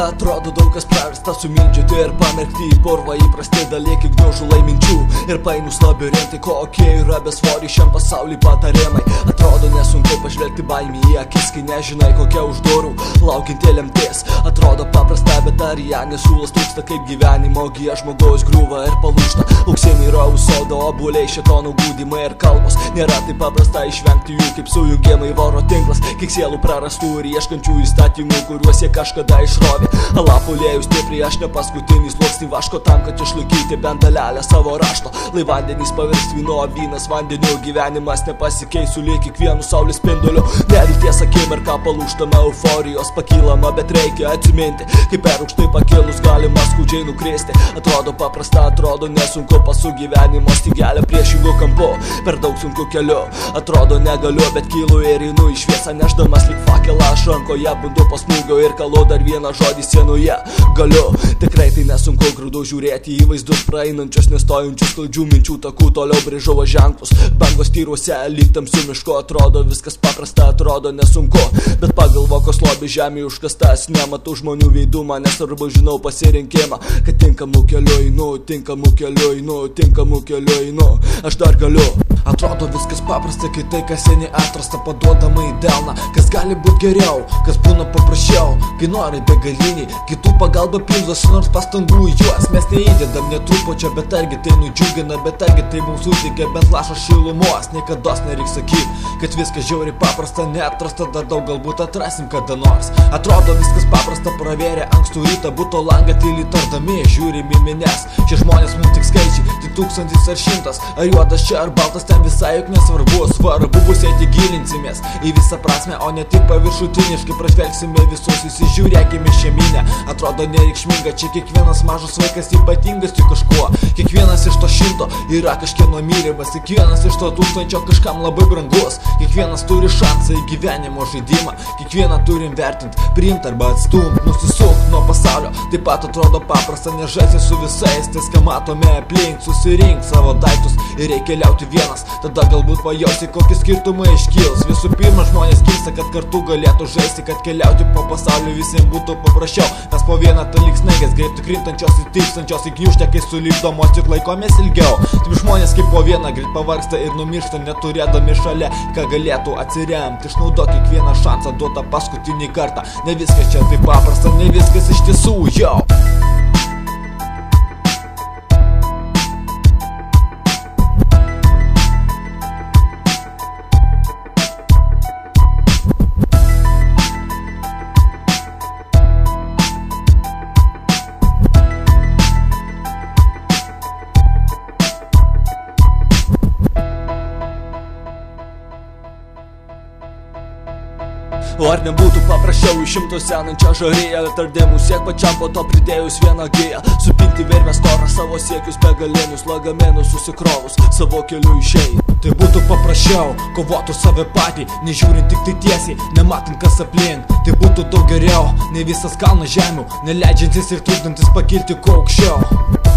atrodo daug kas prarasta, sumindžioti ir pamerkti į purvą, įprasti dalykai gniužulai minčių ir painus labirintai, kokie yra besvoriai šiam pasaulį patarimai. Atrodo nesunku pažvelgti baimį į akis, kai nežinai kokia už durų laukianti lemtis. Atrodo paprasta, bet ar ją nesiūlas trūksta, kaip gyvenimo gija žmogaus griūva ir palūžta. Auksiniai raus sodo, obuoliai, šėtonų gūdimai ir kalbos. Nėra taip paprasta išvengti jų, kaip sujungimai voro tinklas, kiek sielų prarastų ir ieškančių įstatymų, kuriuos jie kažkada išrovė. Alapulėjus stipriai, aš ne paskutinis sluoksnį vaško tam, kad išlaikyti bent dalelę savo rašto. Lai vandenys pavirst vyno, vynas vandeniu, gyvenimas nepasikeis suliek kiekvienu saulės spinduliu. Nevilties akimirką palūžtama euforijos pakylama, bet reikia atsiminti, kaip per aukštai pakilus galima skaudžiai nukrėsti. Atrodo paprasta, atrodo nesunku, pasu gyvenimo stygelę priešingų kampu, per daug sunku keliu. Atrodo negaliu, bet kylu ir einu į šviesą, nešdamas lyg fakelą aš rankoje, bundu po smūgio ir kalu dar vieną žodį sienoje. Galiu, tikrai tai nesunku, grūdu žiūrėti į vaizdus praeinančius, nestojančius klaidžių minčių takų, toliau brėžuvo ženklus. Bangos tyruose, lyg tamsiu mišku, atrodo viskas paprasta, atrodo nesunku, bet pagalvokos lobį žemė užkastas, nematau žmonių veidų, man nesvarbu žinau pasirinkimą, kad tinkamu keliu einu, tinkamu keliu einu, tinkamu keliu einu, aš dar galiu. Atrodo viskas paprasta, kai tai, kas seniai atrasta, paduodama į delną. Kas gali būti geriau, kas būna paprasčiau, kai nori begaliniai kitų pagalba pildosi, nors pastangų į juos mes neįdedam netrupučio, bet argi tai nudžiugina, bet argi tai mums suteikia bent lašą šilumos. Niekados nereiks sakyti, kad viskas žiauriai paprasta, neatrasta, dar daug galbūt atrasim kada nors. Atrodo viskas paprasta, pravėrė ankstų rytą buto langą, tyliai tardami žiūrim į mines. Šie žmonės mums tik skaičiai, tai 1000 ar 100, ar juodas čia ar baltas, ten visai juk nesvarbu, svarbu bus jei tik gilinsimės į visą prasme, o ne tik paviršutiniškai pražvelgsime visus, įsižiūrėkime šeiminę. Atrodo nereikšminga, čia kiekvienas mažas vaikas ypatingas tik kažkuo, kiekvienas iš to 100 yra kažkieno mylimas, kiekvienas iš to 1000 kažkam labai brangus, kiekvienas turi šansą į gyvenimo žaidimą, kiekvieną turim vertinti, priimti arba atstumt, nusisukt nuo pasaulio. Taip pat atrodo paprasta, nežaisti su visais, tais ką matome aplink, susirink savo daiktus ir reikia keliauti vienas, tada galbūt pajausi kokie skirtumai iškils. Visų pirma žmonės gimsta, kad kartu galėtų žaisti, kad keliauti po pasaulį visiems būtų paprasčiau, nes po vieną tai lyg snaigės greitai krintančios ir tykstančios į gniūžtę, kai sulipdomos tik laikomės ilgiau. Taip žmonės kaip po vieną greit pavargsta ir numiršta, neturėdami šalia ką galėtų atsiremti. Išnaudok kiekvieną šansą duotą paskutinį kartą, ne viskas čia taip paprasta, ne viskas iš tiesų jau. O ar nebūtų paprasčiau iš 100 senančią žarėją, atardimų siek pačiam, po to pridėjus vieną giją, supinti vermės torą savo siekius begalinius, lagaminus susikrovus, savo keliu išėjai. Tai būtų paprasčiau, kovotų save patį, nežiūrint tik tai tiesiai, nematant kas aplink. Tai būtų daug geriau, nei visas kalnas žemių, neleidžiantis ir trukdantis pakilti kuo aukščiau.